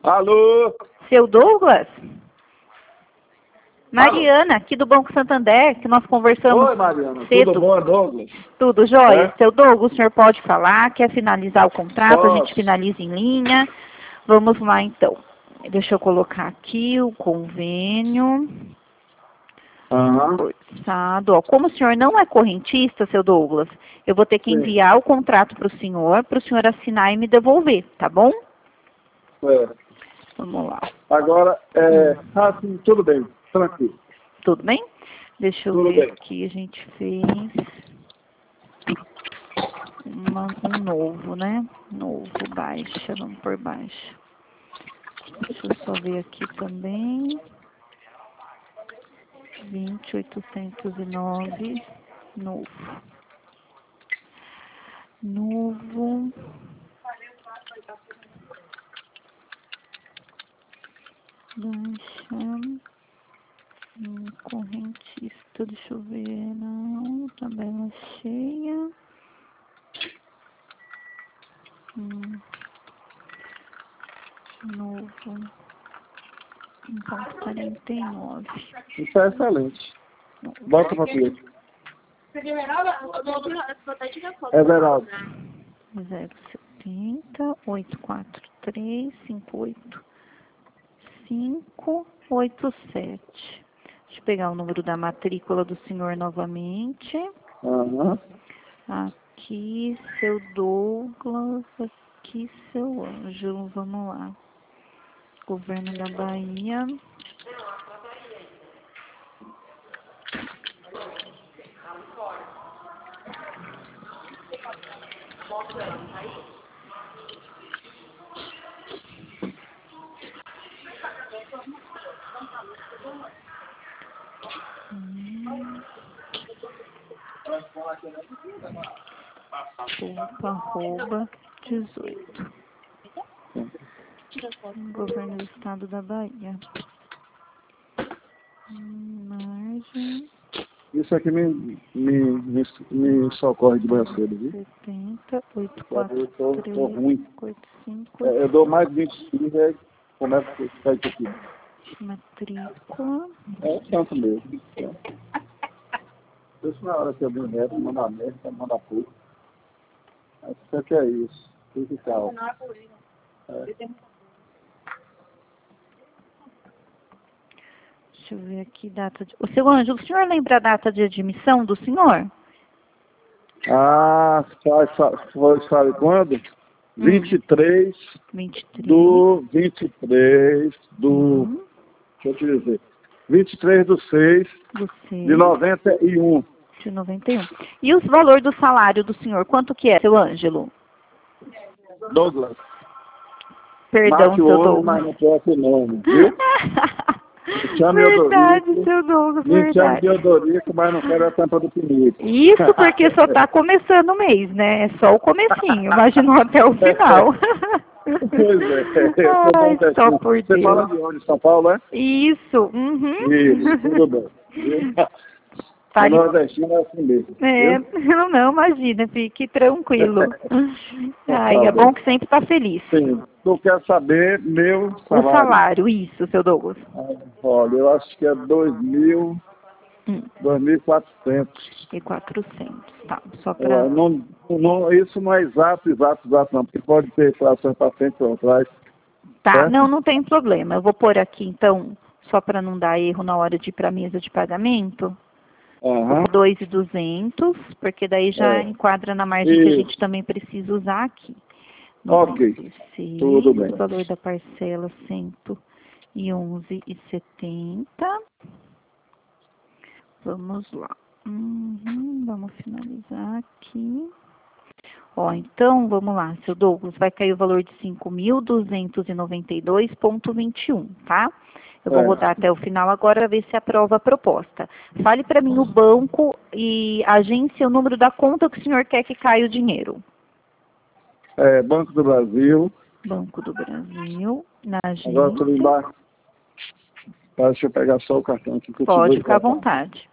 Alô? Seu Douglas? Mariana, aqui do Banco Santander, que nós conversamos Oi, Mariana. cedo. Tudo bom, Douglas? Tudo jóia? É? Seu Douglas, o senhor pode falar? Quer finalizar o contrato? A gente Posso. finaliza em linha. Vamos lá, então. Deixa eu colocar aqui o convênio. Aham. Orçado. Ó, como o senhor não é correntista, seu Douglas, eu vou ter que Sim. enviar o contrato para o senhor assinar e me devolver, tá bom? É. Vamos lá. Agora, sim, tudo bem. Tranquilo. Tudo bem? Deixa eu Tudo ver bem. aqui, a gente fez um novo, né? Novo, baixa, vamos por baixa. Deixa eu só ver aqui também. 20.809, novo. Novo. Baixa. Correntista, deixa eu ver. Não, tabela cheia. Novo. 1,49. Isso é excelente. Bota para ver. Everaldo. 070 843 58587. Deixa eu pegar o número da matrícula do senhor novamente. Aham. Aqui, seu Douglas. Aqui, seu Ângelo. Vamos lá. Governo da Bahia. Arroba 18. Governo do Estado da Bahia. Margem. Isso aqui me socorre de manhã cedo, viu? 70, Eu tô 843, ruim. 85. Eu dou mais de 25 e começa a ficar isso aqui. Matrícula. É tanto mesmo. Isso na hora que eu vim reto, manda merda, manda pouco. Isso aqui é isso. Fique calmo. Deixa eu ver aqui, data de... O seu Ângelo, o senhor lembra a data de admissão do senhor? Sabe quando? 23 23. do 23 do... Deixa eu te dizer. 23 do 6 Do 6 de 91. de 91. E os valores do salário do senhor, quanto que é, seu Ângelo? Douglas. Perdão, Mate o seu homem, Douglas. mas não troca o nome, viu? Me chame Verdade, Odorico. seu Douglas, Me chame de verdade. Odorico, mas não quero a tampa do pinico. Isso porque só está começando o mês, né? É só o comecinho, imaginou até o final. Pois é, eu sou Ai, só nordestino. por Você fala Deus. de onde? São Paulo, é? Isso, uhum. Isso, tudo bem. O Fale... nordestino é assim mesmo, É, viu? não, imagina, fique tranquilo. Ai, Tá é bom. bom que sempre está feliz. Sim, tu quer saber meu O salário? salário, isso, seu Douglas. Olha, eu acho que é 2.400. E 400, tá, só para... Isso não é exato, não, porque pode ter inflação para frente ou atrás, Tá, certo? não tem problema. Eu vou pôr aqui, então, só para não dar erro na hora de ir para a mesa de pagamento, Aham. 2.200, porque daí já É. enquadra na margem que a gente Isso. também precisa usar aqui. Ok. 96, Tudo bem. o valor da parcela 111,70. Vamos lá. Vamos finalizar aqui. Ó, então, vamos lá, seu Douglas, vai cair o valor de 5.292,21, tá? Eu vou rodar até o final agora, ver se aprova a proposta. Fale para mim o banco e a agência, o número da conta que o senhor quer que caia o dinheiro. Banco do Brasil. Banco do Brasil, na Agora tudo agência. embaixo. Tá, deixa eu pegar só o cartão aqui que eu te dou Pode o ficar à cartão. vontade.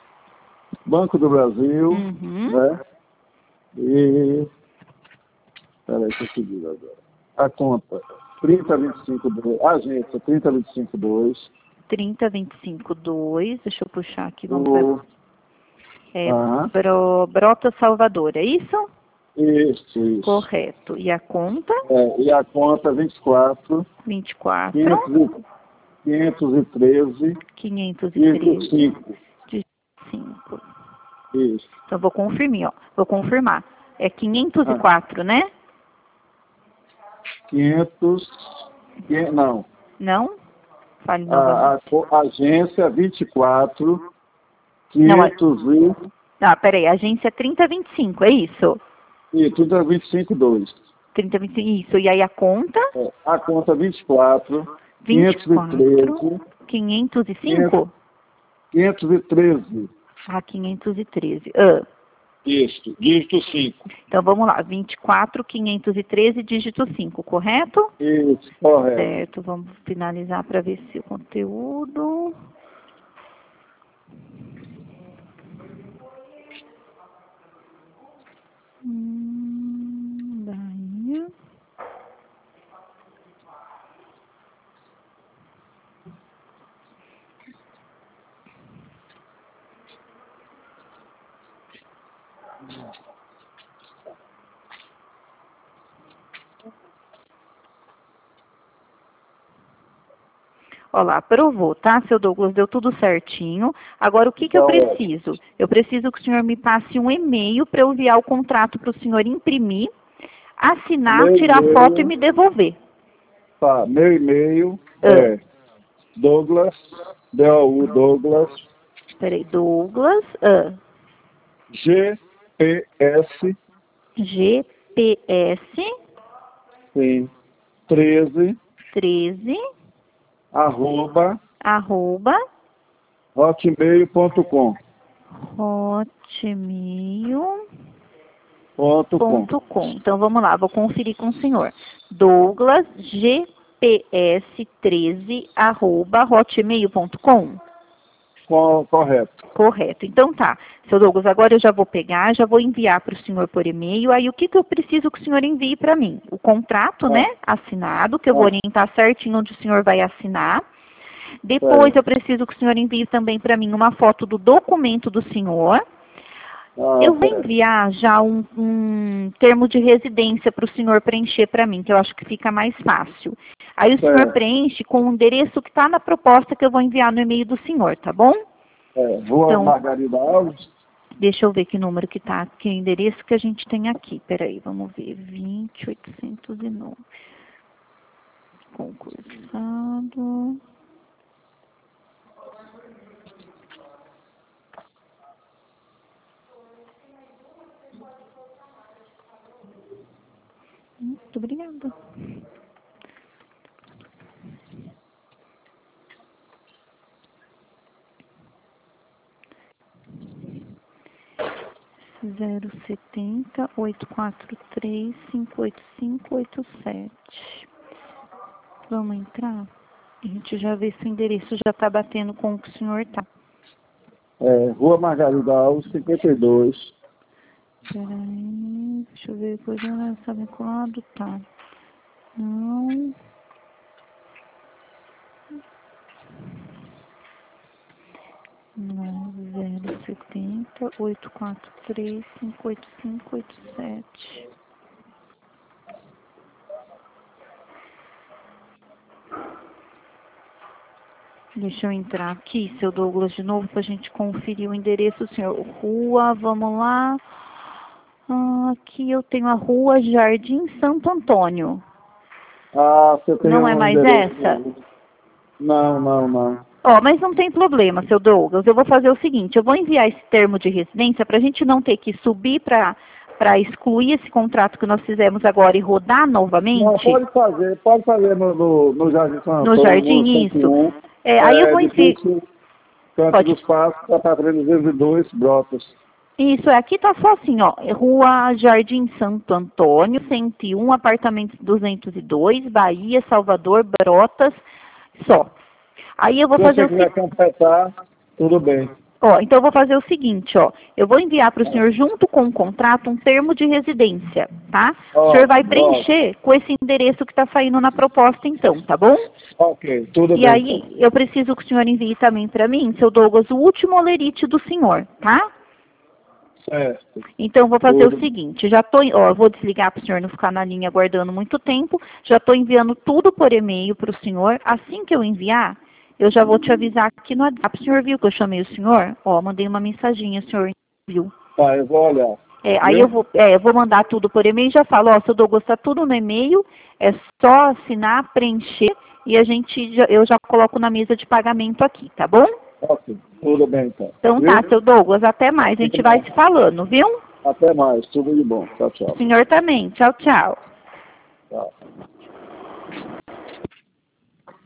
Banco do Brasil, Uhum. né? E vai ser seguido agora. A conta 3025-2, agência 3025-2. 3025-2, deixa eu puxar aqui, vamos O... ver. Brota Salvador, é isso? Isso. Correto. E a conta? E a conta 24. 513. 513. 5. Isso. Então, vou confirmar. É 504, né? 500... Não. Não? Fale novamente. A agência 24. Peraí. Agência 3025, é isso? E 3025-2. 3025, isso. E aí a conta? A conta 24. 505? 513. 513. Isso, dígito 5. Então, vamos lá. 24, 513, dígito 5, correto? Isso, correto. Certo, vamos finalizar para ver se o conteúdo... Daí... Olá, aprovou, tá, seu Douglas? Deu tudo certinho. Agora, o que eu preciso? Eu preciso que o senhor me passe um e-mail para eu enviar o contrato para o senhor imprimir, assinar, tirar foto e me devolver. Tá, meu e-mail é Douglas, Douglas. Peraí, Douglas, GPS. Sim, 13. Arroba hotmail.com. Então, vamos lá, vou conferir com o senhor. Douglas, GPS13, @hotmail.com. Correto. Correto. Então tá. Seu Douglas, agora eu já vou pegar, já vou enviar para o senhor por e-mail. Aí o que eu preciso que o senhor envie para mim? O contrato, né? Assinado, que eu vou orientar certinho onde o senhor vai assinar. Depois eu preciso que o senhor envie também para mim uma foto do documento do senhor. Eu vou enviar já um termo de residência para o senhor preencher para mim, que eu acho que fica mais fácil. Aí o senhor preenche com o endereço que está na proposta que eu vou enviar no e-mail do senhor, tá bom? Rua Margarida Alves. Deixa eu ver que número que tá, que endereço que a gente tem aqui. Peraí, vamos ver. 20809. Concursado. Muito obrigada. Zero 70-843-58587. Vamos entrar? A gente já vê se o endereço já está batendo com o que o senhor está. Rua Margarida Alves, 52. Peraí, deixa eu ver, depois já está vinculado, tá. Não. Não, 070-843-58587. Deixa eu entrar aqui, seu Douglas, de novo, para a gente conferir o endereço, senhor. Rua, vamos lá. Aqui eu tenho a Rua Jardim Santo Antônio. Você tem Não é mais essa? Não. Mas não tem problema, seu Douglas. Eu vou fazer o seguinte, eu vou enviar esse termo de residência para a gente não ter que subir para excluir esse contrato que nós fizemos agora e rodar novamente. Não, pode fazer no Jardim Santo Antônio. No Jardim, isso. Aí eu vou enviar... Canto dos Passos, a 302, Brotas. Isso, aqui tá só assim, ó, Rua Jardim Santo Antônio, 101, apartamento 202, Bahia, Salvador, Brotas, só. Aí eu vou fazer o seguinte. Se você quiser completar, tudo bem. Ó, então eu vou fazer o seguinte, ó. Eu vou enviar para o senhor, junto com o contrato, um termo de residência, tá? O senhor vai preencher com esse endereço que está saindo na proposta, então, tá bom? Ok, tudo bem. E aí, eu preciso que o senhor envie também para mim, seu Douglas, o último olerite do senhor, tá? Certo. Então, eu vou fazer Tudo. o seguinte, já tô, ó, eu vou desligar para o senhor não ficar na linha aguardando muito tempo, já estou enviando tudo por e-mail para o senhor. Assim que eu enviar, eu já vou te avisar aqui no WhatsApp. O senhor viu que eu chamei o senhor? Ó, mandei uma mensaginha, o senhor viu? Tá, eu vou olhar. Aí eu vou mandar tudo por e-mail e já falo, ó, seu Douglas, tá tudo no e-mail, é só assinar, preencher e eu já coloco na mesa de pagamento aqui, tá bom? Ok, tudo bem então. Então Viu? tá, seu Douglas, até mais, a gente vai se falando, viu? Até mais, tudo de bom. Tchau, tchau. O senhor também, tchau, tchau. Tchau.